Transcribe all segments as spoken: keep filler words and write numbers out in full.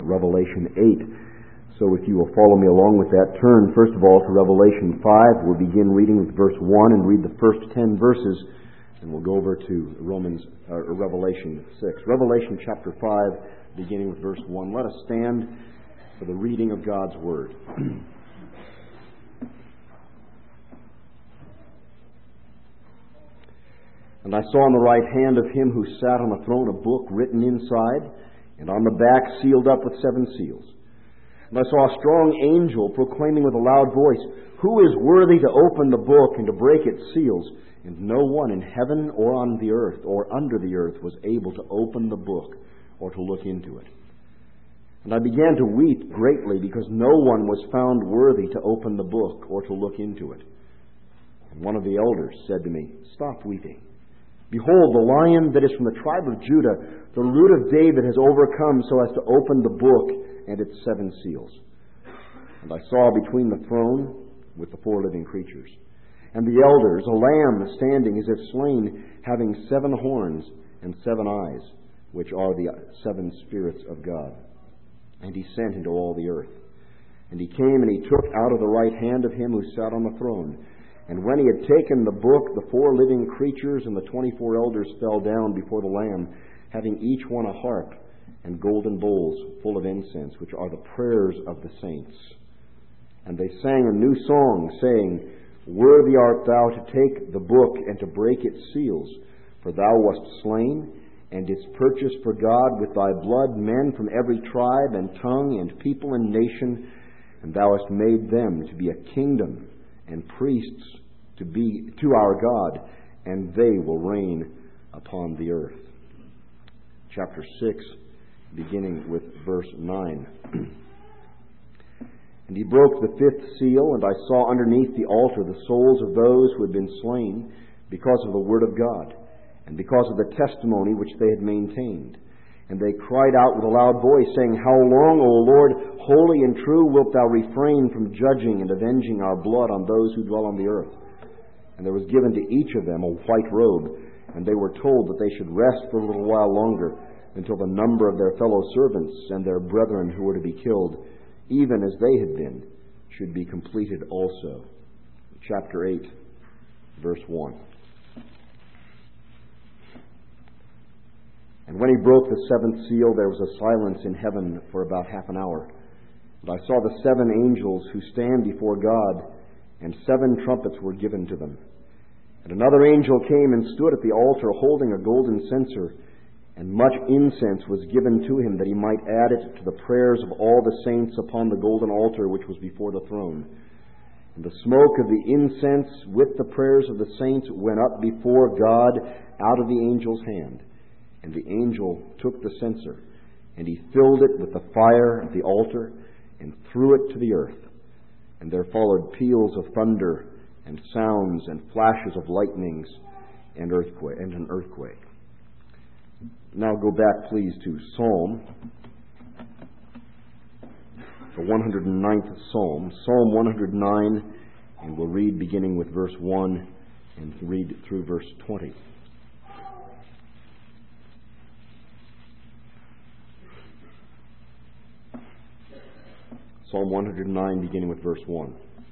Revelation eight. So if you will follow me along with that, turn first of all to Revelation five. We'll begin reading with verse one and read the first ten verses, and we'll go over to Romans or Revelation six. Revelation chapter five, beginning with verse one. Let us stand for the reading of God's Word. And I saw in the right hand of him who sat on the throne a book written inside, and on the back sealed up with seven seals. And I saw a strong angel proclaiming with a loud voice, "Who is worthy to open the book and to break its seals?" And no one in heaven or on the earth or under the earth was able to open the book or to look into it. And I began to weep greatly because no one was found worthy to open the book or to look into it. And one of the elders said to me, "Stop weeping. Behold, the Lion that is from the tribe of Judah, the Root of David, has overcome so as to open the book and its seven seals." And I saw between the throne with the four living creatures and the elders a lamb standing as if slain, having seven horns and seven eyes, which are the seven spirits of God. And he sent into all the earth. And he came and he took out of the right hand of him who sat on the throne. And when he had taken the book, the four living creatures and the twenty-four elders fell down before the Lamb, having each one a harp and golden bowls full of incense, which are the prayers of the saints. And they sang a new song, saying, "Worthy art thou to take the book and to break its seals, for thou wast slain, and didst purchase for God with thy blood men from every tribe and tongue and people and nation, and thou hast made them to be a kingdom and priests to be to our God, and they will reign upon the earth." Chapter six, beginning with verse nine. And he broke the fifth seal, and I saw underneath the altar the souls of those who had been slain because of the word of God, and because of the testimony which they had maintained. And they cried out with a loud voice, saying, "How long, O Lord, holy and true, wilt thou refrain from judging and avenging our blood on those who dwell on the earth?" And there was given to each of them a white robe, and they were told that they should rest for a little while longer, until the number of their fellow servants and their brethren who were to be killed, even as they had been, should be completed also. Chapter eight, verse one. And when he broke the seventh seal, there was a silence in heaven for about half an hour. And I saw the seven angels who stand before God, and seven trumpets were given to them. And another angel came and stood at the altar, holding a golden censer, and much incense was given to him, that he might add it to the prayers of all the saints upon the golden altar which was before the throne. And the smoke of the incense with the prayers of the saints went up before God out of the angel's hand. And the angel took the censer, and he filled it with the fire of the altar, and threw it to the earth. And there followed peals of thunder, and sounds, and flashes of lightnings, and earthquake, and an earthquake. Now go back, please, to Psalm, the one hundred ninth Psalm, Psalm one hundred nine, and we'll read beginning with verse one and read through verse twenty. Psalm one hundred nine, beginning with verse one.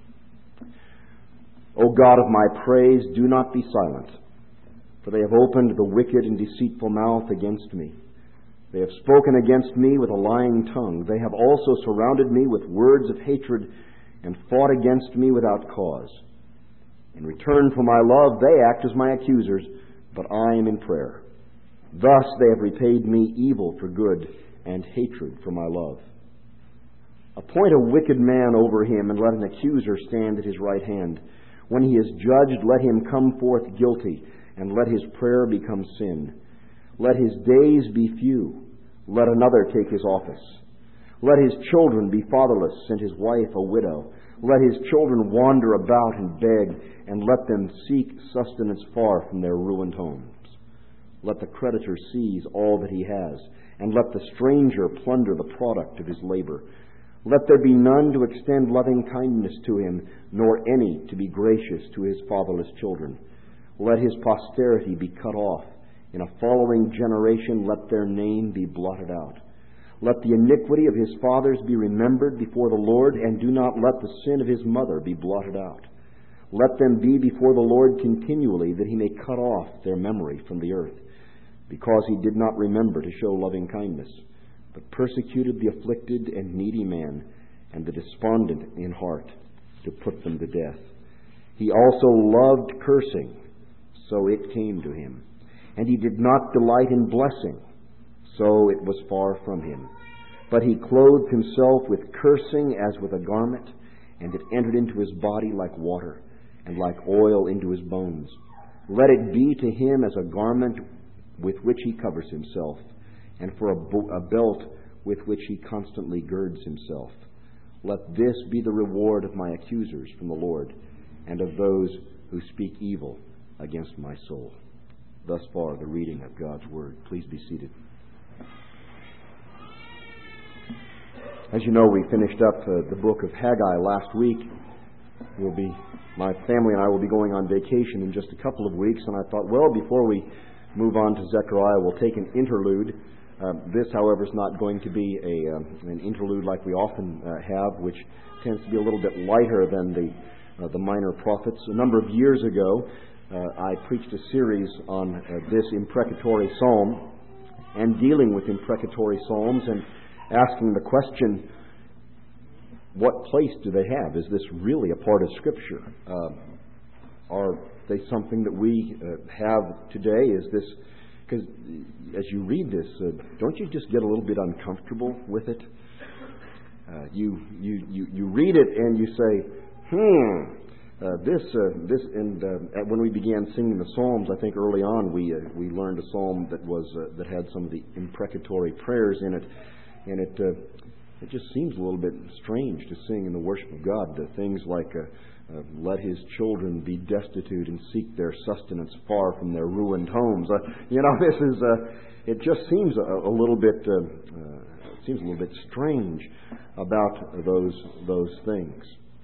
"O God of my praise, do not be silent, for they have opened the wicked and deceitful mouth against me. They have spoken against me with a lying tongue. They have also surrounded me with words of hatred and fought against me without cause. In return for my love, they act as my accusers, but I am in prayer. Thus they have repaid me evil for good and hatred for my love. Appoint a wicked man over him, and let an accuser stand at his right hand. When he is judged, let him come forth guilty, and let his prayer become sin. Let his days be few. Let another take his office. Let his children be fatherless, and his wife a widow. Let his children wander about and beg, and let them seek sustenance far from their ruined homes. Let the creditor seize all that he has, and let the stranger plunder the product of his labor. Let there be none to extend loving kindness to him, nor any to be gracious to his fatherless children. Let his posterity be cut off. In a following generation let their name be blotted out. Let the iniquity of his fathers be remembered before the Lord, and do not let the sin of his mother be blotted out. Let them be before the Lord continually, that he may cut off their memory from the earth, because he did not remember to show loving kindness, but persecuted the afflicted and needy man, and the despondent in heart, to put them to death. He also loved cursing, so it came to him. And he did not delight in blessing, so it was far from him. But he clothed himself with cursing as with a garment, and it entered into his body like water, and like oil into his bones. Let it be to him as a garment with which he covers himself, and for a, bo- a belt with which he constantly girds himself. Let this be the reward of my accusers from the Lord, and of those who speak evil against my soul. Thus far, the reading of God's Word. Please be seated. As you know, we finished up uh, the book of Haggai last week. We'll be, my family and I will be going on vacation in just a couple of weeks, and I thought, well, before we move on to Zechariah, we'll take an interlude. Uh, this, however, is not going to be a uh, an interlude like we often uh, have, which tends to be a little bit lighter than the uh, the minor prophets. A number of years ago, uh, I preached a series on uh, this imprecatory psalm and dealing with imprecatory psalms and asking the question, what place do they have? Is this really a part of Scripture? Uh, are they something that we uh, have today? Is this, because as you read this, uh, don't you just get a little bit uncomfortable with it? Uh, you, you you you read it and you say, hmm, uh, this uh, this and uh, when we began singing the Psalms, I think early on we uh, we learned a psalm that was uh, that had some of the imprecatory prayers in it, and it uh, it just seems a little bit strange to sing in the worship of God. The things like uh, Uh, let his children be destitute and seek their sustenance far from their ruined homes. Uh, you know, this is, uh, it just seems a, a little bit, uh, uh, seems a little bit strange about those, those things.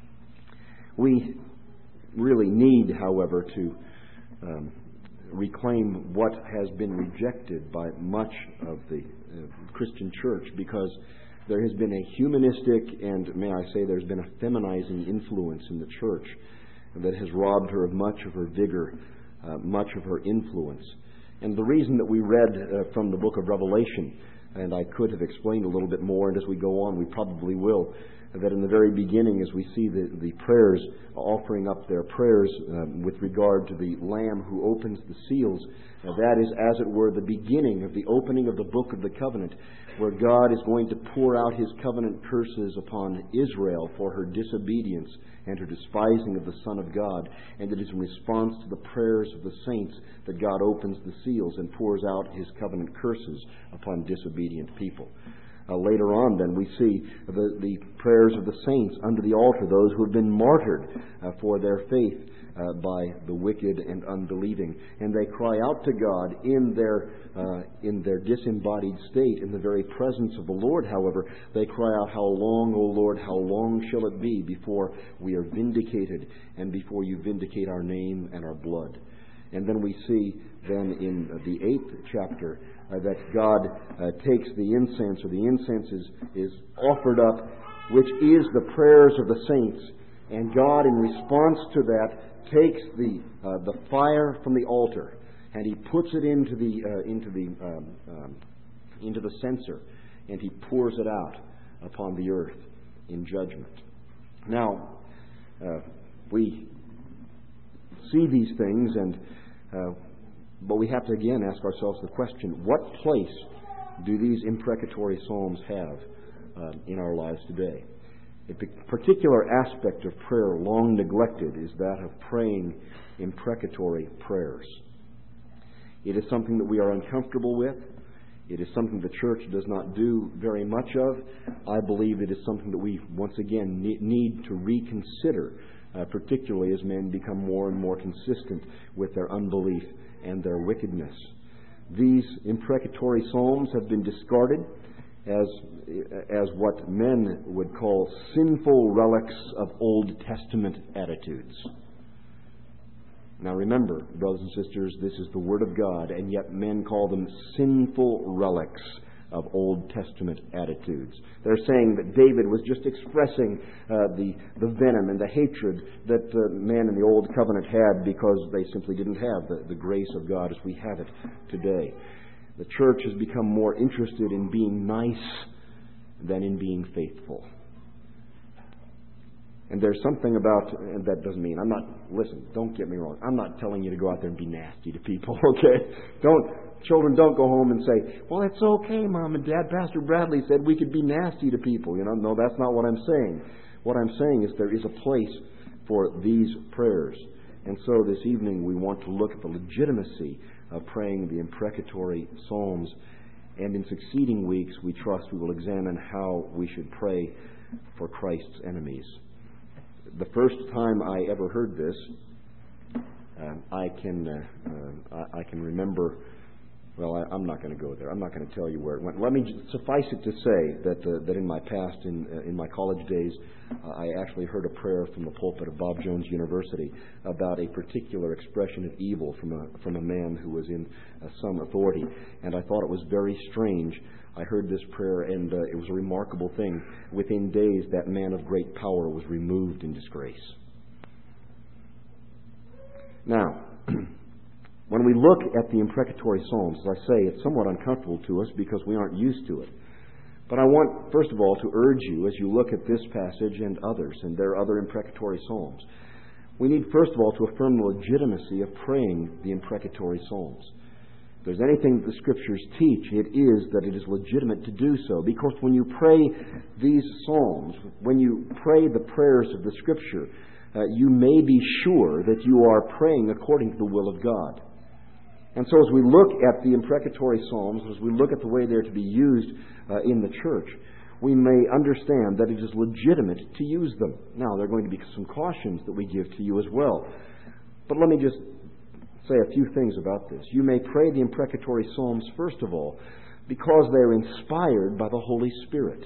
We really need, however, to um, reclaim what has been rejected by much of the uh, Christian church, because there has been a humanistic and, may I say, there's been a feminizing influence in the church that has robbed her of much of her vigor, uh, much of her influence. And the reason that we read uh, from the book of Revelation, and I could have explained a little bit more, and as we go on, we probably will, that in the very beginning, as we see the, the prayers, offering up their prayers um, with regard to the Lamb who opens the seals, uh, that is, as it were, the beginning of the opening of the book of the covenant, where God is going to pour out his covenant curses upon Israel for her disobedience and her despising of the Son of God. And it is in response to the prayers of the saints that God opens the seals and pours out his covenant curses upon disobedient people. Uh, later on, then, we see the, the prayers of the saints under the altar, those who have been martyred uh, for their faith uh, by the wicked and unbelieving. And they cry out to God in their uh, in their disembodied state, in the very presence of the Lord, however. They cry out, "How long, O Lord, how long shall it be before we are vindicated and before you vindicate our name and our blood?" And then we see then in the eighth chapter uh, that God uh, takes the incense, or the incense is, is offered up, which is the prayers of the saints. And God, in response to that, takes the uh, the fire from the altar and he puts it into the uh, into the um, um, into the censer, and he pours it out upon the earth in judgment. Now, uh, we see these things, and uh, but we have to again ask ourselves the question: what place do these imprecatory psalms have uh, in our lives today? A particular aspect of prayer long neglected is that of praying imprecatory prayers. It is something that we are uncomfortable with. It is something the church does not do very much of. I believe it is something that we once again need to reconsider, uh, particularly as men become more and more consistent with their unbelief and their wickedness. These imprecatory psalms have been discarded as as what men would call sinful relics of Old Testament attitudes. Now remember, brothers and sisters, this is the Word of God, and yet men call them sinful relics of Old Testament attitudes. They're saying that David was just expressing uh, the, the venom and the hatred that uh, man in the Old Covenant had because they simply didn't have the, the grace of God as we have it today. The church has become more interested in being nice than in being faithful. And there's something about, and that doesn't mean, I'm not, listen, don't get me wrong, I'm not telling you to go out there and be nasty to people, okay? Don't, children don't go home and say, well, it's okay, Mom and Dad, Pastor Bradley said we could be nasty to people. You know, no, that's not what I'm saying. What I'm saying is there is a place for these prayers. And so this evening we want to look at the legitimacy of praying the imprecatory psalms. And in succeeding weeks, we trust we will examine how we should pray for Christ's enemies. The first time I ever heard this, uh, I can uh, uh, I can remember. Well, I, I'm not going to go there. I'm not going to tell you where it went. Let me just suffice it to say that uh, that in my past, in uh, in my college days, uh, I actually heard a prayer from the pulpit of Bob Jones University about a particular expression of evil from a from a man who was in uh, some authority, and I thought it was very strange. I heard this prayer, and uh, it was a remarkable thing. Within days, that man of great power was removed in disgrace. Now, when we look at the imprecatory psalms, as I say, it's somewhat uncomfortable to us because we aren't used to it. But I want, first of all, to urge you as you look at this passage and others, and there are other imprecatory psalms, we need, first of all, to affirm the legitimacy of praying the imprecatory psalms. If there's anything that the Scriptures teach, it is that it is legitimate to do so. Because when you pray these psalms, when you pray the prayers of the Scripture, uh, you may be sure that you are praying according to the will of God. And so as we look at the imprecatory psalms, as we look at the way they're to be used uh, in the church, we may understand that it is legitimate to use them. Now, there are going to be some cautions that we give to you as well. But let me just say a few things about this. You may pray the imprecatory psalms, first of all, because they are inspired by the Holy Spirit.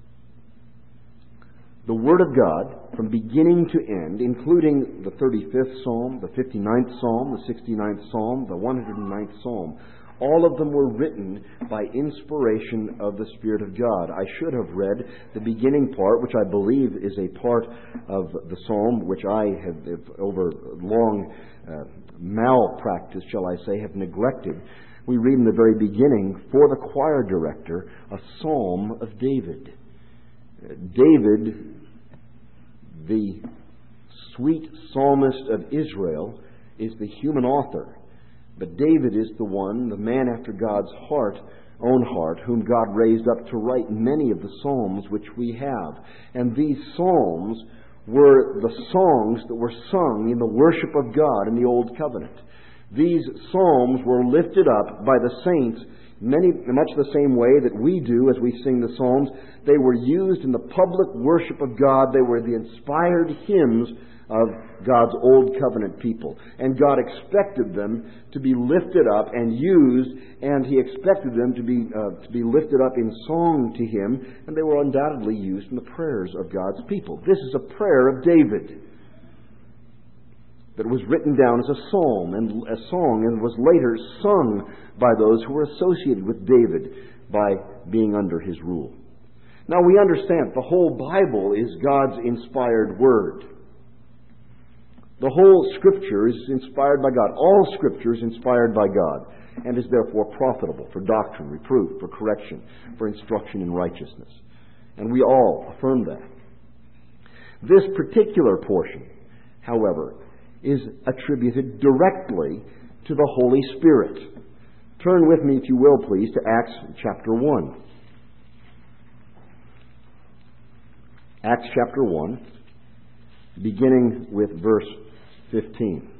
The Word of God, from beginning to end, including the thirty-fifth Psalm, the fifty-ninth Psalm, the sixty-ninth Psalm, the one hundred ninth Psalm, all of them were written by inspiration of the Spirit of God. I should have read the beginning part, which I believe is a part of the Psalm, which I have, over long uh, malpractice, shall I say, have neglected. We read in the very beginning, for the choir director, a Psalm of David. Uh, David, the sweet psalmist of Israel, is the human author. But David is the one, the man after God's heart, own heart, whom God raised up to write many of the psalms which we have. And these psalms were the songs that were sung in the worship of God in the Old Covenant. These psalms were lifted up by the saints many, much the same way that we do as we sing the psalms. They were used in the public worship of God. They were the inspired hymns of God's Old Covenant people. And God expected them to be lifted up and used, and He expected them to be uh, to be lifted up in song to Him, and they were undoubtedly used in the prayers of God's people. This is a prayer of David that was written down as a psalm and a song and was later sung by those who were associated with David by being under his rule. Now we understand the whole Bible is God's inspired word. The whole Scripture is inspired by God. All Scripture is inspired by God and is therefore profitable for doctrine, reproof, for correction, for instruction in righteousness. And we all affirm that. This particular portion, however, is attributed directly to the Holy Spirit. Turn with me, if you will, please, to Acts chapter one. Acts chapter one, beginning with verse fifteen.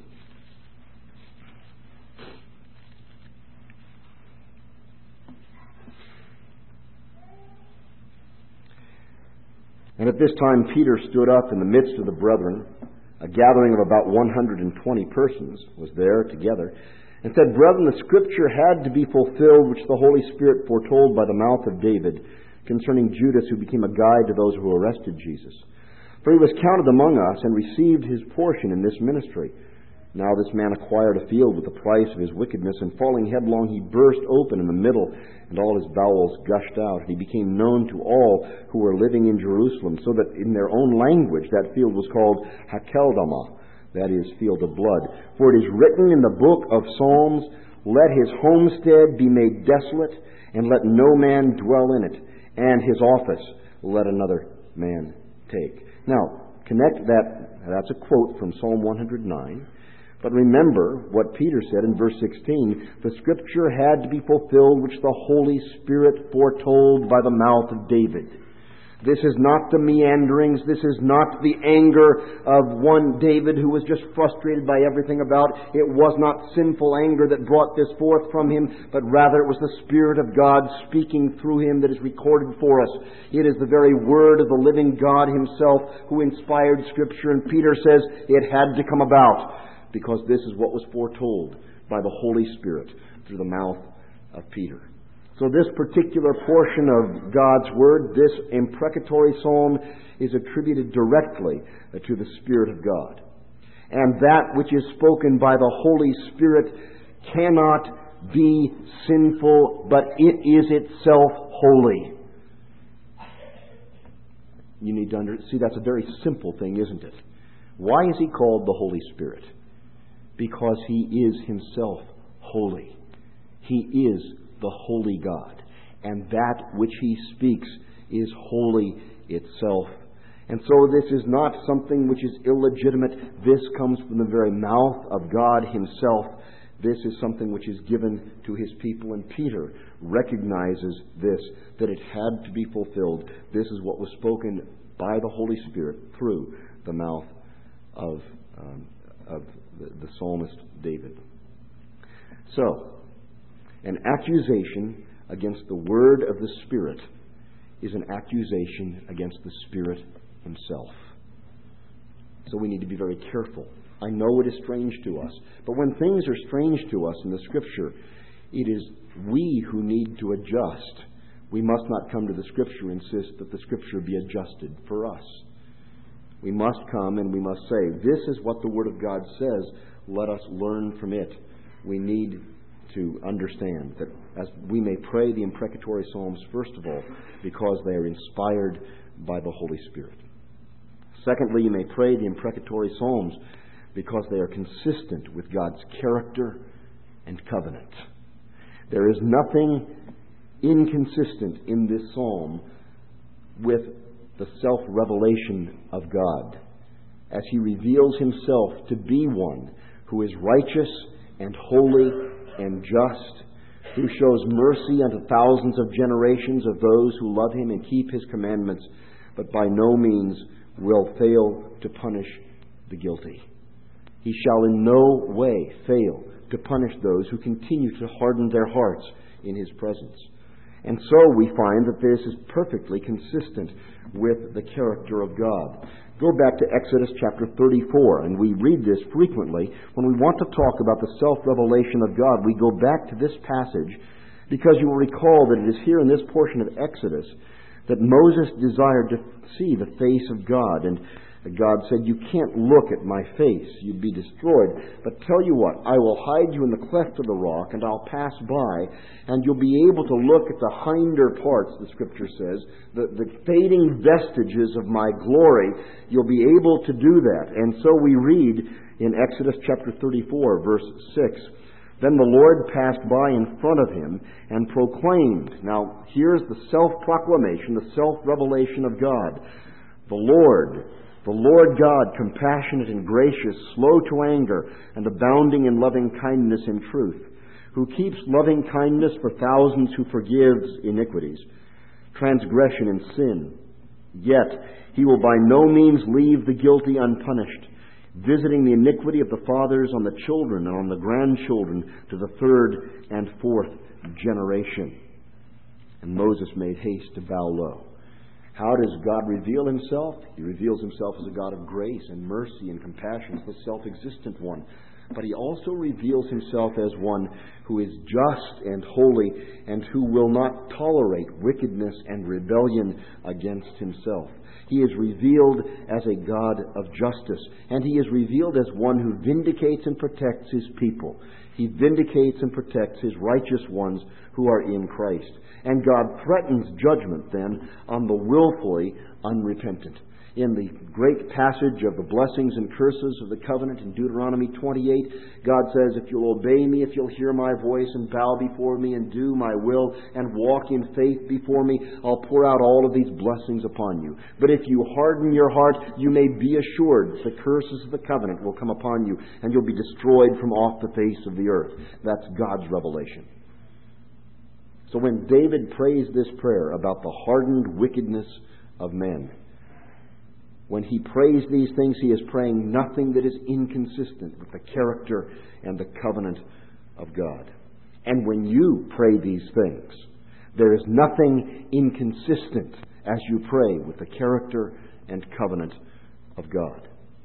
And at this time Peter stood up in the midst of the brethren. A gathering of about one hundred twenty persons was there together, and said, Brethren, the Scripture had to be fulfilled, which the Holy Spirit foretold by the mouth of David, concerning Judas, who became a guide to those who arrested Jesus. For he was counted among us, and received his portion in this ministry. Now this man acquired a field with the price of his wickedness, and falling headlong he burst open in the middle, and all his bowels gushed out. And he became known to all who were living in Jerusalem, so that in their own language that field was called Hakeldama, that is, field of blood. For it is written in the book of Psalms, Let his homestead be made desolate, and let no man dwell in it, and his office let another man take. Now, connect that, that's a quote from Psalm one hundred nine. But remember what Peter said in verse sixteen, the Scripture had to be fulfilled which the Holy Spirit foretold by the mouth of David. This is not the meanderings, this is not the anger of one David who was just frustrated by everything about. It was not sinful anger that brought this forth from him, but rather it was the Spirit of God speaking through him that is recorded for us. It is the very Word of the living God Himself who inspired Scripture, and Peter says it had to come about, because this is what was foretold by the Holy Spirit through the mouth of Peter. So this particular portion of God's Word, this imprecatory psalm, is attributed directly to the Spirit of God. And that which is spoken by the Holy Spirit cannot be sinful, but it is itself holy. You need to under- see, that's a very simple thing, isn't it? Why is He called the Holy Spirit? Because He is Himself holy. He is the holy God. And that which He speaks is holy itself. And so this is not something which is illegitimate. This comes from the very mouth of God Himself. This is something which is given to His people. And Peter recognizes this, that it had to be fulfilled. This is what was spoken by the Holy Spirit through the mouth of, um, of the, the psalmist David. So, an accusation against the word of the Spirit is an accusation against the Spirit Himself. So we need to be very careful. I know it is strange to us, but when things are strange to us in the Scripture, it is we who need to adjust. We must not come to the Scripture and insist that the Scripture be adjusted for us. We must come and we must say, this is what the Word of God says. Let us learn from it. We need to understand that as we may pray the imprecatory psalms, first of all, because they are inspired by the Holy Spirit. Secondly, you may pray the imprecatory psalms because they are consistent with God's character and covenant. There is nothing inconsistent in this psalm with the self-revelation of God, as He reveals Himself to be one who is righteous and holy and just, who shows mercy unto thousands of generations of those who love Him and keep His commandments, but by no means will fail to punish the guilty. He shall in no way fail to punish those who continue to harden their hearts in His presence. And so we find that this is perfectly consistent with the character of God. Go back to Exodus chapter thirty-four, and we read this frequently. When we want to talk about the self-revelation of God, we go back to this passage, because you will recall that it is here in this portion of Exodus that Moses desired to see the face of God. And God said, you can't look at my face, you'd be destroyed. But tell you what, I will hide you in the cleft of the rock, and I'll pass by, and you'll be able to look at the hinder parts, the Scripture says, the, the fading vestiges of my glory. You'll be able to do that. And so we read in Exodus chapter thirty-four, verse six, then the Lord passed by in front of him and proclaimed. Now, here's the self-proclamation, the self-revelation of God. The Lord, the Lord God, compassionate and gracious, slow to anger, and abounding in loving kindness and truth, who keeps loving kindness for thousands, who forgives iniquities, transgression and sin. Yet He will by no means leave the guilty unpunished, visiting the iniquity of the fathers on the children and on the grandchildren to the third and fourth generation. And Moses made haste to bow low. How does God reveal Himself? He reveals Himself as a God of grace and mercy and compassion, as the self-existent one. but He also reveals Himself as one who is just and holy and who will not tolerate wickedness and rebellion against Himself. He is revealed as a God of justice, and He is revealed as one who vindicates and protects His people. He vindicates and protects His righteous ones who are in Christ. And God threatens judgment then on the willfully unrepentant. In the great passage of the blessings and curses of the covenant in Deuteronomy twenty-eight, God says, if you'll obey me, if you'll hear my voice and bow before me and do my will and walk in faith before me, I'll pour out all of these blessings upon you. But if you harden your heart, you may be assured the curses of the covenant will come upon you and you'll be destroyed from off the face of the earth. That's God's revelation. So when David prays this prayer about the hardened wickedness of men, when he prays these things, he is praying nothing that is inconsistent with the character and the covenant of God. And when you pray these things, there is nothing inconsistent as you pray with the character and covenant of God.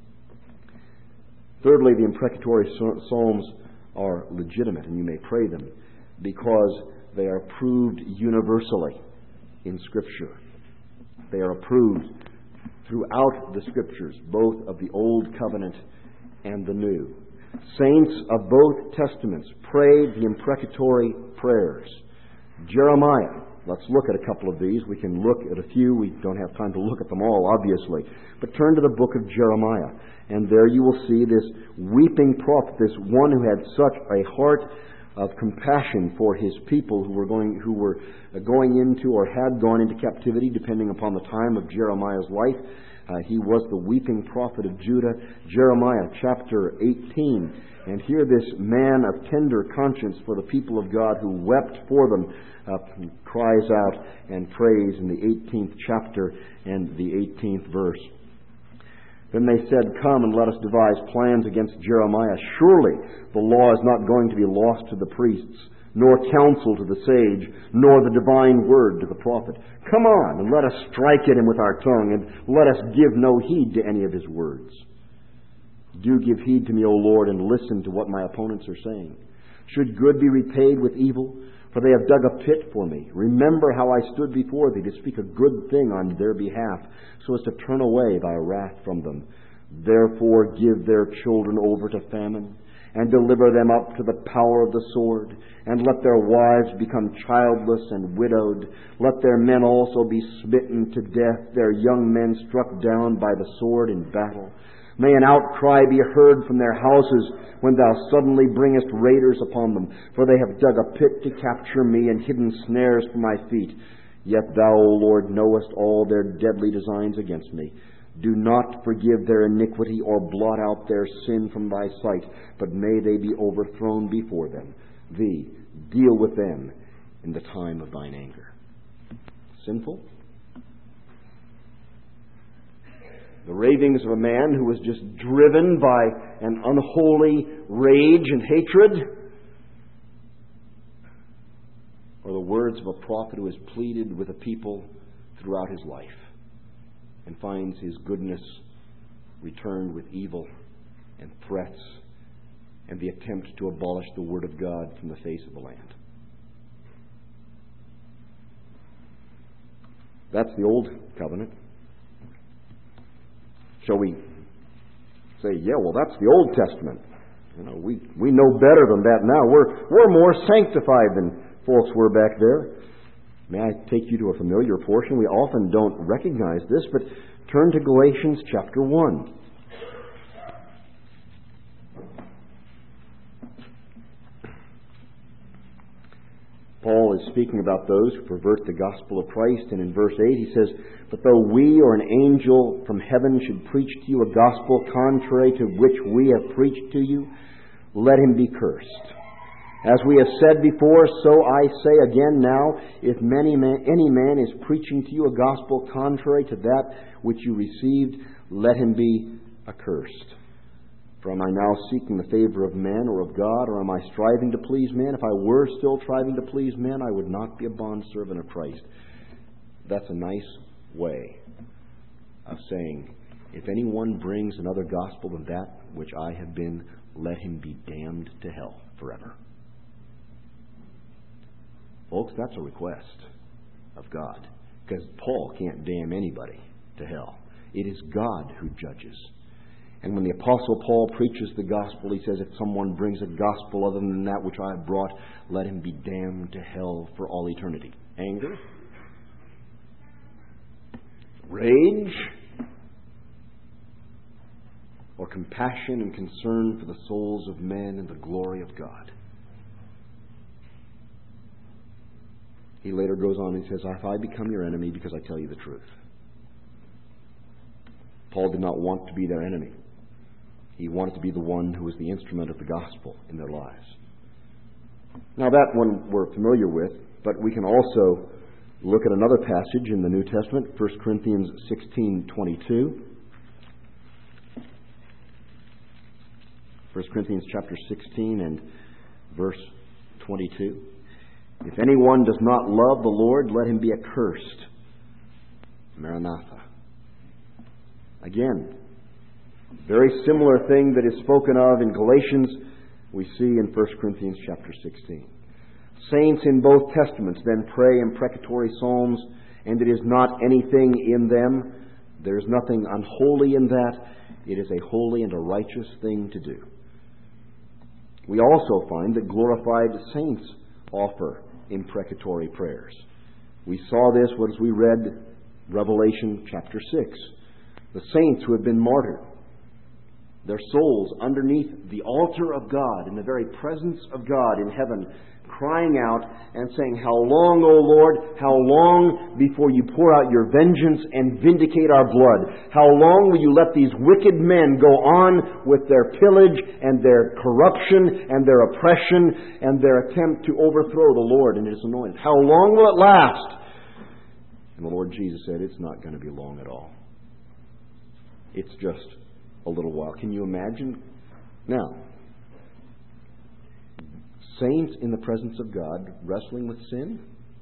Thirdly, the imprecatory psalms are legitimate, and you may pray them because they are approved universally in Scripture. They are approved throughout the Scriptures, both of the Old Covenant and the New. Saints of both Testaments pray the imprecatory prayers. Jeremiah, let's look at a couple of these. We can look at a few. We don't have time to look at them all, obviously. But turn to the book of Jeremiah, and there you will see this weeping prophet, this one who had such a heart of compassion for his people who were going who were going into or had gone into captivity, depending upon the time of Jeremiah's life. Uh, he was the weeping prophet of Judah. Jeremiah chapter eighteen. And here this man of tender conscience for the people of God who wept for them uh, cries out and prays in the eighteenth chapter and the eighteenth verse. Then they said, come and let us devise plans against Jeremiah. Surely the law is not going to be lost to the priests, nor counsel to the sage, nor the divine word to the prophet. Come on and let us strike at him with our tongue, and let us give no heed to any of his words. Do give heed to me, O Lord, and listen to what my opponents are saying. Should good be repaid with evil? For they have dug a pit for me. Remember how I stood before thee to speak a good thing on their behalf, so as to turn away thy wrath from them. Therefore give their children over to famine, and deliver them up to the power of the sword, and let their wives become childless and widowed. Let their men also be smitten to death, their young men struck down by the sword in battle. May an outcry be heard from their houses when thou suddenly bringest raiders upon them. For they have dug a pit to capture me and hidden snares for my feet. Yet thou, O Lord, knowest all their deadly designs against me. Do not forgive their iniquity or blot out their sin from thy sight, but may they be overthrown before them. Thee, deal with them in the time of thine anger. Sinful? The ravings of a man who was just driven by an unholy rage and hatred? Or the words of a prophet who has pleaded with a people throughout his life and finds his goodness returned with evil and threats and the attempt to abolish the Word of God from the face of the land? That's the Old Covenant. Shall we say, yeah, well, that's the Old Testament. You know, we, we know better than that now. We're, we're more sanctified than folks were back there. May I take you to a familiar portion? We often don't recognize this, but turn to Galatians chapter one. Paul is speaking about those who pervert the gospel of Christ, and in verse eight he says, but though we or an angel from heaven should preach to you a gospel contrary to which we have preached to you, let him be cursed. As we have said before, so I say again now, if many man, any man is preaching to you a gospel contrary to that which you received, let him be accursed. For am I now seeking the favor of men or of God, or am I striving to please men? If I were still striving to please men, I would not be a bondservant of Christ. That's a nice way of saying, if anyone brings another gospel than that which I have been, let him be damned to hell forever. Folks, that's a request of God, because Paul can't damn anybody to hell. It is God who judges. And when the Apostle Paul preaches the gospel, he says, if someone brings a gospel other than that which I have brought, let him be damned to hell for all eternity. Anger? Rage? Or compassion and concern for the souls of men and the glory of God? He later goes on and says, if I become your enemy because I tell you the truth. Paul did not want to be their enemy. He wanted to be the one who was the instrument of the gospel in their lives. Now that one we're familiar with, but we can also look at another passage in the New Testament, First Corinthians sixteen twenty-two. First Corinthians chapter sixteen and verse twenty-two. If anyone does not love the Lord, let him be accursed. Maranatha. Again, very similar thing that is spoken of in Galatians, we see in First Corinthians chapter sixteen. Saints in both Testaments then pray imprecatory psalms, and it is not anything in them. There is nothing unholy in that. It is a holy and a righteous thing to do. We also find that glorified saints offer imprecatory prayers. We saw this as we read Revelation chapter six. The saints who have been martyred, their souls underneath the altar of God, in the very presence of God in heaven, crying out and saying, how long, O Lord, how long before you pour out your vengeance and vindicate our blood? How long will you let these wicked men go on with their pillage and their corruption and their oppression and their attempt to overthrow the Lord and His anointed? How long will it last? And the Lord Jesus said, it's not going to be long at all. It's just a little while. Can you imagine? Now, saints in the presence of God wrestling with sin?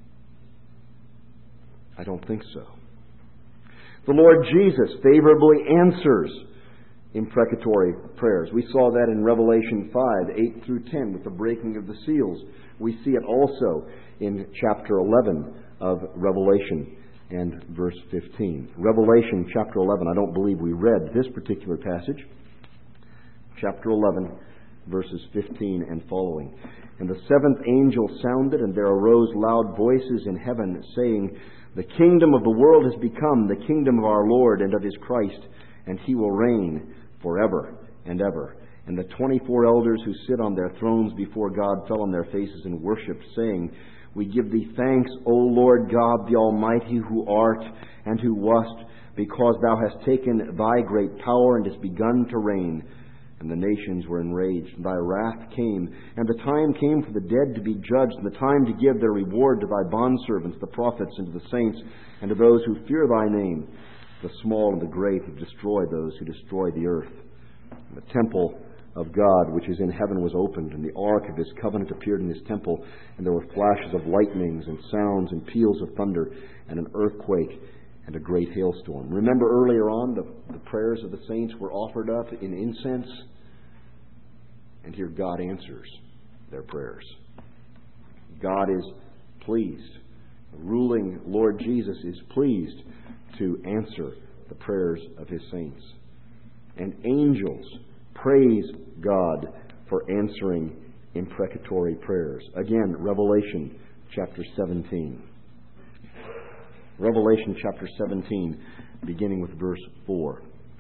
I don't think so. The Lord Jesus favorably answers imprecatory prayers. We saw that in Revelation five, eight through ten with the breaking of the seals. We see it also in chapter eleven of Revelation and verse fifteen. Revelation chapter eleven, I don't believe we read this particular passage. Chapter eleven, verses fifteen and following. And the seventh angel sounded, and there arose loud voices in heaven, saying, the kingdom of the world has become the kingdom of our Lord and of His Christ, and He will reign forever and ever. And the twenty-four elders who sit on their thrones before God fell on their faces and worshipped, saying, we give Thee thanks, O Lord God, the Almighty, who art and who wast, because Thou hast taken Thy great power and hast begun to reign. And the nations were enraged, and Thy wrath came, and the time came for the dead to be judged, and the time to give their reward to Thy bondservants, the prophets, and to the saints, and to those who fear Thy name, the small and the great, who destroy those who destroy the earth. And the temple of God, which is in heaven, was opened, and the ark of His covenant appeared in His temple, and there were flashes of lightnings, and sounds, and peals of thunder, and an earthquake, and a great hailstorm. Remember earlier on, the, the prayers of the saints were offered up in incense, and here God answers their prayers. God is pleased. The ruling Lord Jesus is pleased to answer the prayers of His saints. And angels praise God for answering imprecatory prayers. Again, Revelation chapter seventeen. Revelation chapter seventeen, beginning with verse four.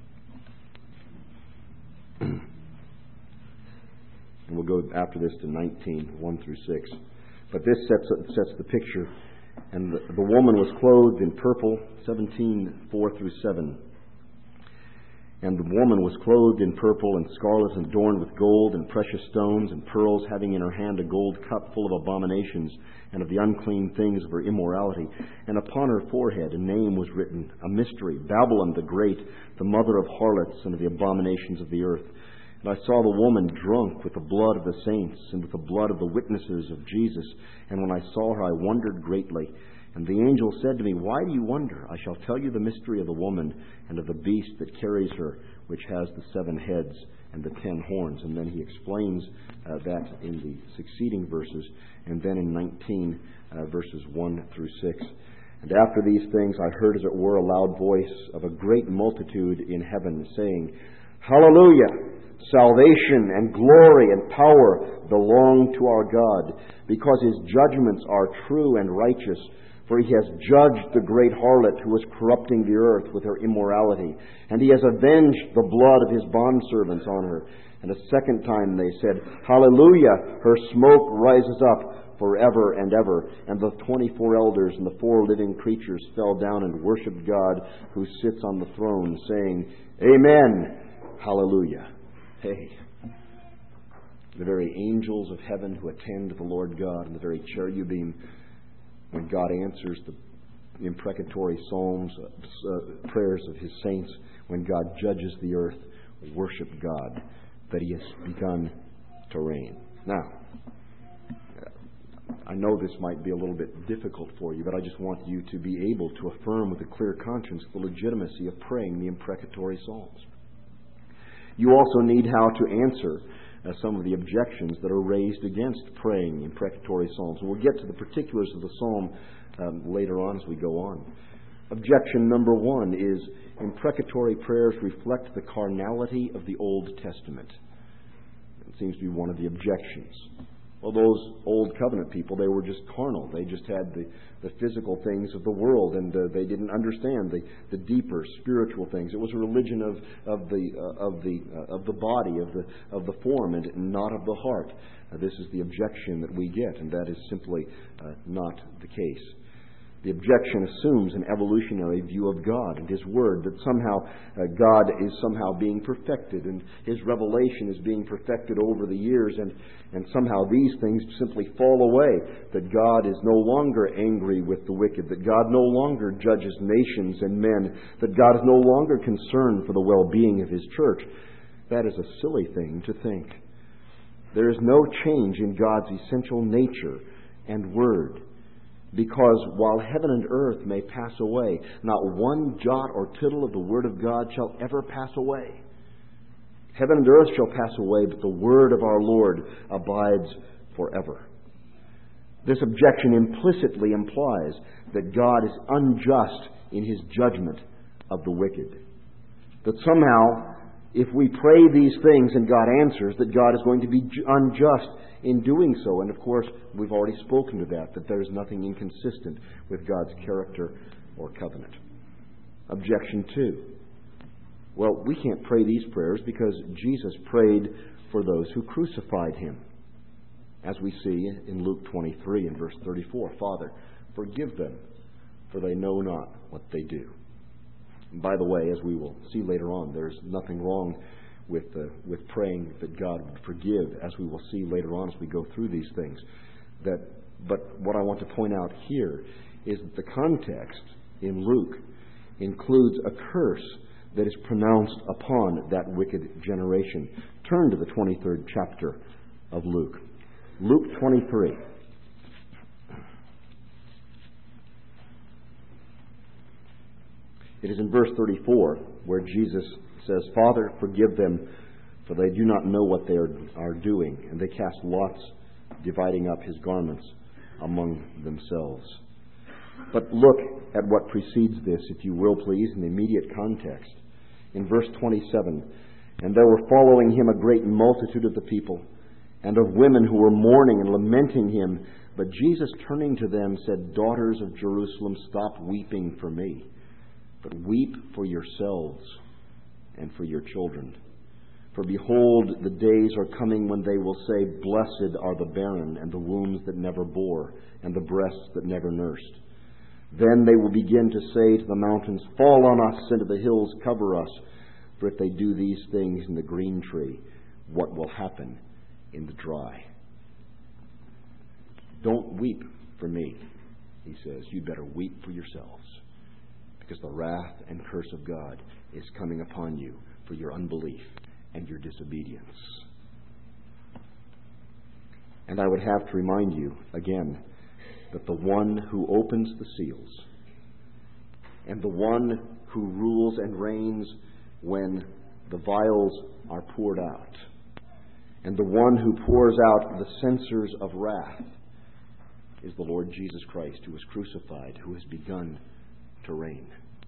And we'll go after this to nineteen, one through six. But this sets sets the picture. And the, the woman was clothed in purple, seventeen, four through seven. And the woman was clothed in purple and scarlet, and adorned with gold and precious stones and pearls, having in her hand a gold cup full of abominations and of the unclean things of her immorality. And upon her forehead a name was written, a mystery, Babylon the Great, the mother of harlots and of the abominations of the earth. And I saw the woman drunk with the blood of the saints and with the blood of the witnesses of Jesus. And when I saw her, I wondered greatly. And the angel said to me, Why do you wonder? I shall tell you the mystery of the woman and of the beast that carries her, which has the seven heads and the ten horns. And then he explains uh, that in the succeeding verses. And then in nineteen, uh, verses one through six. And after these things I heard, as it were, a loud voice of a great multitude in heaven, saying, Hallelujah! Salvation and glory and power belong to our God, because his judgments are true and righteous. For he has judged the great harlot who was corrupting the earth with her immorality, and he has avenged the blood of his bondservants on her. And a second time they said, Hallelujah! Her smoke rises up forever and ever. And the twenty-four elders and the four living creatures fell down and worshipped God who sits on the throne, saying, Amen! Hallelujah! Hey, the very angels of heaven who attend the Lord God, and the very cherubim, when God answers the imprecatory psalms, uh, prayers of his saints, when God judges the earth, worship God, that he has begun to reign. Now, I know this might be a little bit difficult for you, but I just want you to be able to affirm with a clear conscience the legitimacy of praying the imprecatory psalms. You also need how to answer uh, some of the objections that are raised against praying the imprecatory psalms. And we'll get to the particulars of the psalm um, later on as we go on. Objection number one is imprecatory prayers reflect the carnality of the Old Testament. It seems to be one of the objections. Well, those Old Covenant people, they were just carnal. They just had the, the physical things of the world, and uh, they didn't understand the, the deeper spiritual things. It was a religion of of the uh, of the uh, of the body, of the of the form, and not of the heart. Uh, this is the objection that we get, and that is simply uh, not the case. The objection assumes an evolutionary view of God and his word, that somehow uh, God is somehow being perfected and his revelation is being perfected over the years, and, and somehow these things simply fall away, that God is no longer angry with the wicked, that God no longer judges nations and men, that God is no longer concerned for the well-being of his church. That is a silly thing to think. There is no change in God's essential nature and word. Because while heaven and earth may pass away, not one jot or tittle of the Word of God shall ever pass away. Heaven and earth shall pass away, but the Word of our Lord abides forever. This objection implicitly implies that God is unjust in his judgment of the wicked. That somehow, if we pray these things and God answers, that God is going to be unjust in doing so. And of course, we've already spoken to that, that there is nothing inconsistent with God's character or covenant. Objection two. Well, we can't pray these prayers because Jesus prayed for those who crucified him. As we see in Luke twenty-three and verse thirty-four, Father, forgive them, for they know not what they do. And by the way, as we will see later on, there's nothing wrong with uh, with praying that God would forgive, as we will see later on as we go through these things. That, but what I want to point out here is that the context in Luke includes a curse that is pronounced upon that wicked generation. Turn to the twenty-third chapter of Luke. Luke twenty-three. It is in verse thirty-four where Jesus says, Father, forgive them, for they do not know what they are, are doing. And they cast lots, dividing up his garments among themselves. But look at what precedes this, if you will, please, in the immediate context. In verse twenty-seven, and there were following him a great multitude of the people, and of women who were mourning and lamenting him. But Jesus, turning to them, said, Daughters of Jerusalem, stop weeping for me, but weep for yourselves and for your children. For behold, the days are coming when they will say, Blessed are the barren, and the wombs that never bore, and the breasts that never nursed. Then they will begin to say to the mountains, Fall on us, and to the hills cover us. For if they do these things in the green tree, what will happen in the dry? Don't weep for me, he says. You better weep for yourselves, because the wrath and curse of God is coming upon you for your unbelief and your disobedience. And I would have to remind you again that the one who opens the seals and the one who rules and reigns when the vials are poured out, and the one who pours out the censers of wrath is the Lord Jesus Christ, who was crucified, who has begun to reign.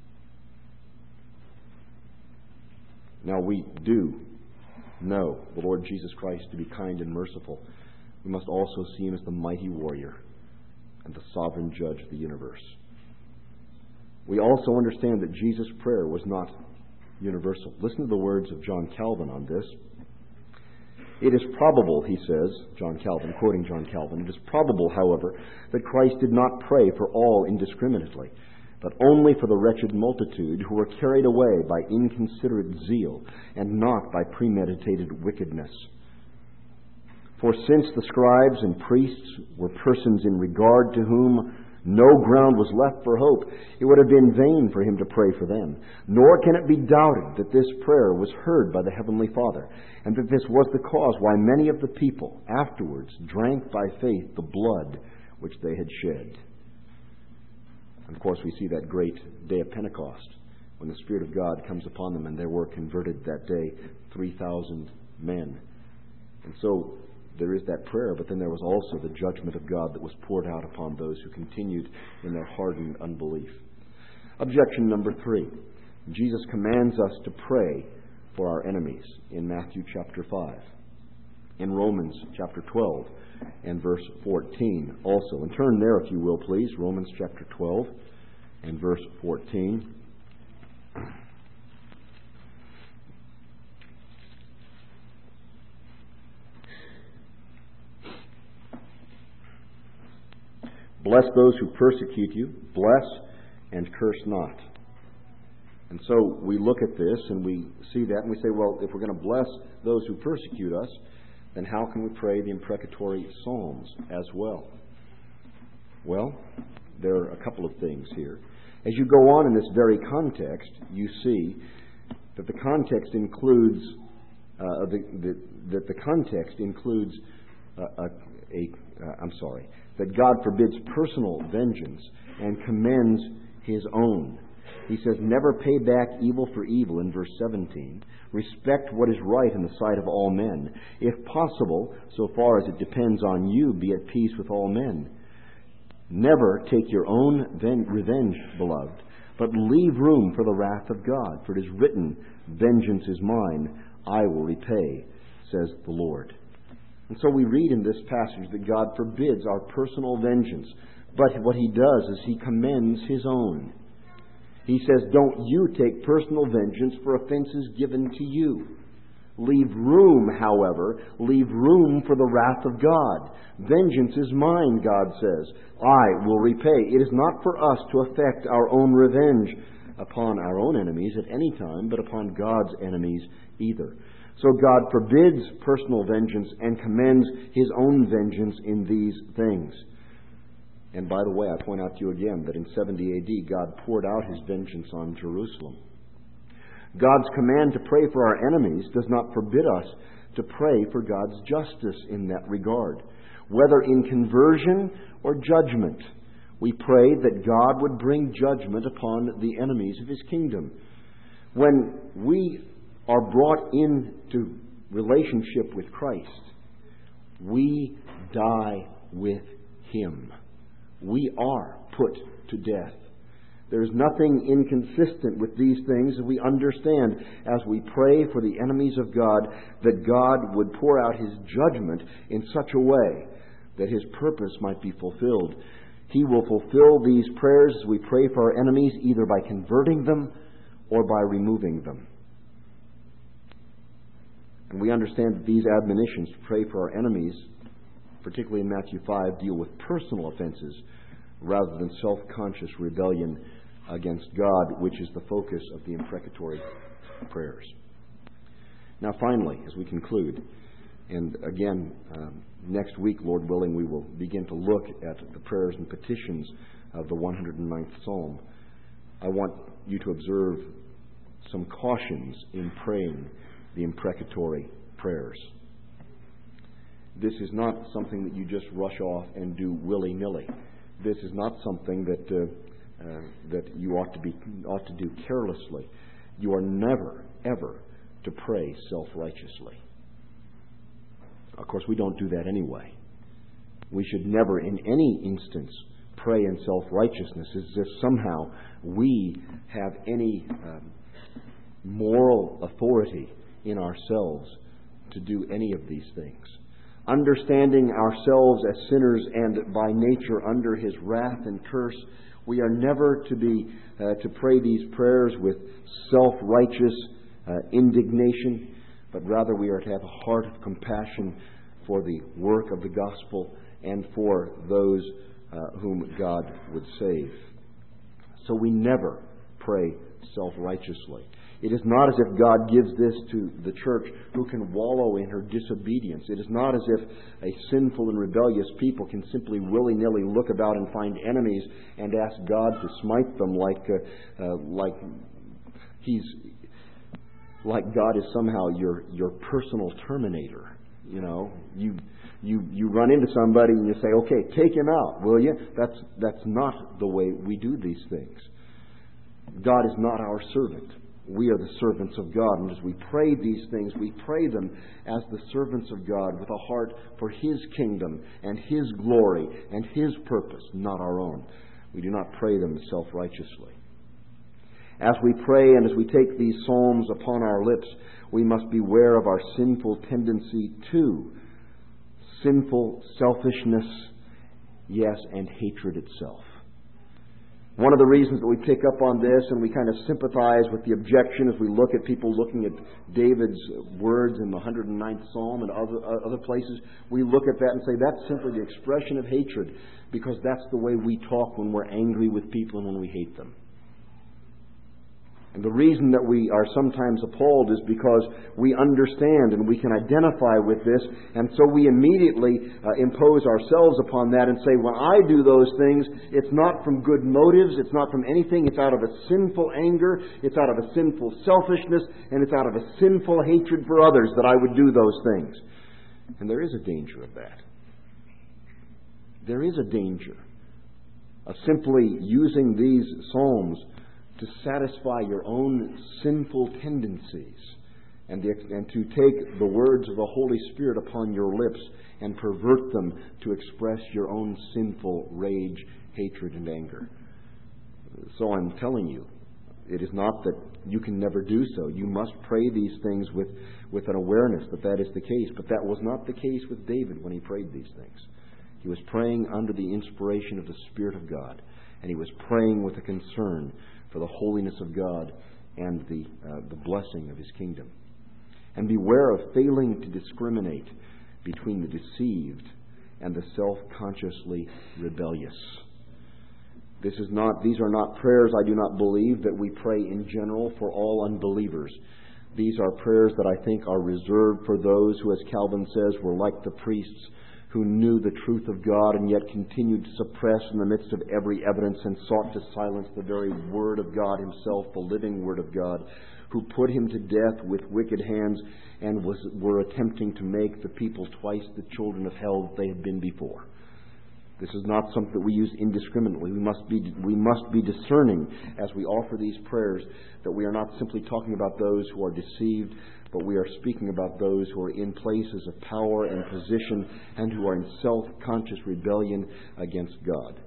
Now we do know the Lord Jesus Christ to be kind and merciful. We must also see Him as the mighty warrior and the sovereign judge of the universe. We also understand that Jesus' prayer was not universal. Listen to the words of John Calvin on this. It is probable, he says, John Calvin, quoting John Calvin, it is probable, however, that Christ did not pray for all indiscriminately, but only for the wretched multitude who were carried away by inconsiderate zeal and not by premeditated wickedness. For since the scribes and priests were persons in regard to whom no ground was left for hope, it would have been vain for him to pray for them. Nor can it be doubted that this prayer was heard by the Heavenly Father, and that this was the cause why many of the people afterwards drank by faith the blood which they had shed. And of course, we see that great day of Pentecost, when the Spirit of God comes upon them, and there were converted that day three thousand men. And so there is that prayer, but then there was also the judgment of God that was poured out upon those who continued in their hardened unbelief. Objection number three. Jesus commands us to pray for our enemies in Matthew chapter five, in Romans chapter twelve and verse fourteen also. And turn there, if you will, please, Romans chapter twelve and verse fourteen. Bless those who persecute you. Bless and curse not. And so we look at this and we see that and we say, well, if we're going to bless those who persecute us, then how can we pray the imprecatory psalms as well? Well, there are a couple of things here. As you go on in this very context, you see that the context includes uh, the, the, that the context includes a, a, a uh, I'm sorry. that God forbids personal vengeance and commends His own. He says, never pay back evil for evil in verse seventeen. Respect what is right in the sight of all men. If possible, so far as it depends on you, be at peace with all men. Never take your own ven- revenge, beloved, but leave room for the wrath of God. For it is written, vengeance is mine, I will repay, says the Lord. And so we read in this passage that God forbids our personal vengeance. But what He does is He commends His own. He says, don't you take personal vengeance for offenses given to you. Leave room, however, leave room for the wrath of God. Vengeance is mine, God says. I will repay. It is not for us to effect our own revenge upon our own enemies at any time, but upon God's enemies either. So God forbids personal vengeance and commends His own vengeance in these things. And by the way, I point out to you again that in seventy A D, God poured out His vengeance on Jerusalem. God's command to pray for our enemies does not forbid us to pray for God's justice in that regard. Whether in conversion or judgment, we pray that God would bring judgment upon the enemies of His kingdom. When we are brought into relationship with Christ, we die with Him. We are put to death. There is nothing inconsistent with these things that we understand as we pray for the enemies of God, that God would pour out His judgment in such a way that His purpose might be fulfilled. He will fulfill these prayers as we pray for our enemies, either by converting them or by removing them. And we understand that these admonitions to pray for our enemies, particularly in Matthew five, deal with personal offenses rather than self-conscious rebellion against God, which is the focus of the imprecatory prayers. Now finally, as we conclude, and again, um, next week, Lord willing, we will begin to look at the prayers and petitions of the one hundred ninth Psalm. I want you to observe some cautions in praying the imprecatory prayers. This is not something that you just rush off and do willy-nilly. This is not something that uh, uh, that you ought to be ought to do carelessly. You are never, ever to pray self-righteously. Of course, we don't do that anyway. We should never, in any instance, pray in self-righteousness as if somehow we have any um, moral authority in ourselves to do any of these things. Understanding ourselves as sinners and by nature under His wrath and curse, we are never to be uh, to pray these prayers with self-righteous uh, indignation, but rather we are to have a heart of compassion for the work of the gospel and for those uh, whom God would save. So we never pray self-righteously. It is not as if God gives this to the church who can wallow in her disobedience. It is not as if a sinful and rebellious people can simply willy-nilly look about and find enemies and ask God to smite them like uh, uh, like He's like God is somehow your your personal terminator. You know, you you you run into somebody and you say, "Okay, take him out, will you?" That's that's not the way we do these things. God is not our servant. We are the servants of God. And as we pray these things, we pray them as the servants of God with a heart for His kingdom and His glory and His purpose, not our own. We do not pray them self-righteously. As we pray and as we take these psalms upon our lips, we must beware of our sinful tendency to sinful selfishness, yes, and hatred itself. One of the reasons that we pick up on this and we kind of sympathize with the objection as we look at people looking at David's words in the one hundred ninth Psalm and other, other places, we look at that and say that's simply the expression of hatred because that's the way we talk when we're angry with people and when we hate them. And the reason that we are sometimes appalled is because we understand and we can identify with this, and so we immediately uh, impose ourselves upon that and say, when I do those things, it's not from good motives, it's not from anything, it's out of a sinful anger, it's out of a sinful selfishness, and it's out of a sinful hatred for others that I would do those things. And there is a danger of that. There is a danger of simply using these psalms to satisfy your own sinful tendencies and, the, and to take the words of the Holy Spirit upon your lips and pervert them to express your own sinful rage, hatred, and anger. So I'm telling you, it is not that you can never do so. You must pray these things with, with an awareness that that is the case. But that was not the case with David when he prayed these things. He was praying under the inspiration of the Spirit of God, and he was praying with a concern for the holiness of God and the uh, the blessing of His kingdom. And beware of failing to discriminate between the deceived and the self-consciously rebellious. This is not; these are not prayers, I do not believe, that we pray in general for all unbelievers. These are prayers that I think are reserved for those who, as Calvin says, were like the priests who knew the truth of God and yet continued to suppress in the midst of every evidence and sought to silence the very Word of God Himself, the living Word of God, who put Him to death with wicked hands and was, were attempting to make the people twice the children of hell that they had been before. This is not something that we use indiscriminately. We must be we must be discerning as we offer these prayers that we are not simply talking about those who are deceived, but we are speaking about those who are in places of power and position and who are in self-conscious rebellion against God.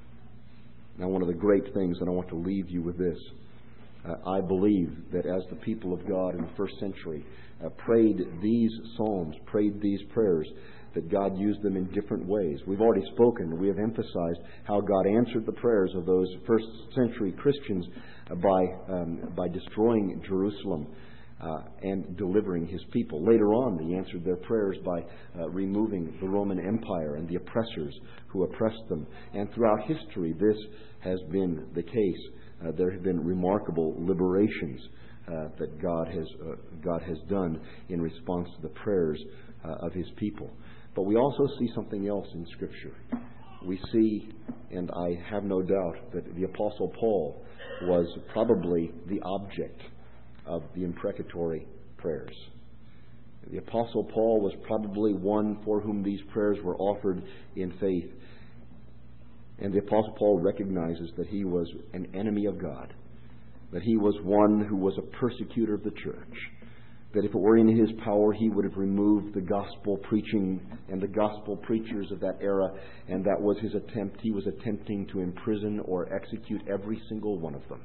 Now, one of the great things, and I want to leave you with this, uh, I believe that as the people of God in the first century uh, prayed these psalms, prayed these prayers, that God used them in different ways. We've already spoken, we have emphasized how God answered the prayers of those first century Christians uh, by um, by destroying Jerusalem uh, and delivering His people. Later on, He answered their prayers by uh, removing the Roman Empire and the oppressors who oppressed them. And throughout history, this has been the case. Uh, there have been remarkable liberations uh, that God has uh, God has done in response to the prayers uh, of His people. But we also see something else in Scripture. We see, and I have no doubt, that the Apostle Paul was probably the object of the imprecatory prayers. The Apostle Paul was probably one for whom these prayers were offered in faith. And the Apostle Paul recognizes that he was an enemy of God, that he was one who was a persecutor of the church, that if it were in his power, he would have removed the gospel preaching and the gospel preachers of that era, and that was his attempt. He was attempting to imprison or execute every single one of them.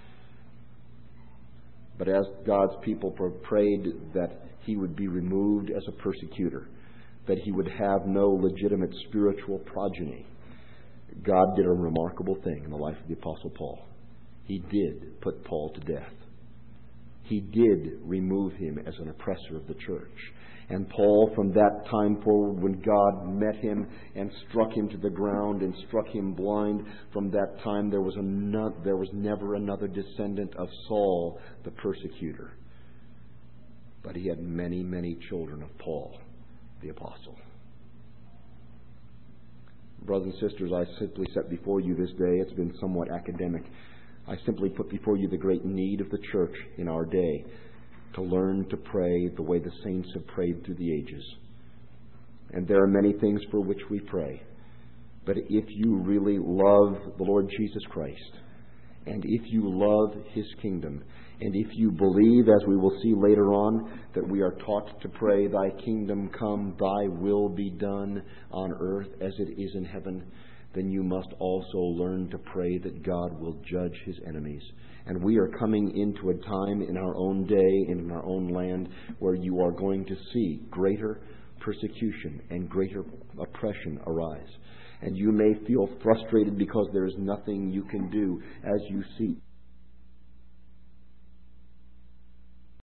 But as God's people prayed that he would be removed as a persecutor, that he would have no legitimate spiritual progeny, God did a remarkable thing in the life of the Apostle Paul. He did put Paul to death. He did remove him as an oppressor of the church. And Paul, from that time forward, when God met him and struck him to the ground and struck him blind, from that time there was, a no, there was never another descendant of Saul, the persecutor. But he had many, many children of Paul, the apostle. Brothers and sisters, I simply set before you this day, it's been somewhat academic, I simply put before you the great need of the church in our day to learn to pray the way the saints have prayed through the ages. And there are many things for which we pray. But if you really love the Lord Jesus Christ, and if you love His kingdom, and if you believe, as we will see later on, that we are taught to pray, Thy kingdom come, Thy will be done on earth as it is in heaven, then you must also learn to pray that God will judge His enemies. And we are coming into a time in our own day and in our own land where you are going to see greater persecution and greater oppression arise. And you may feel frustrated because there is nothing you can do as you see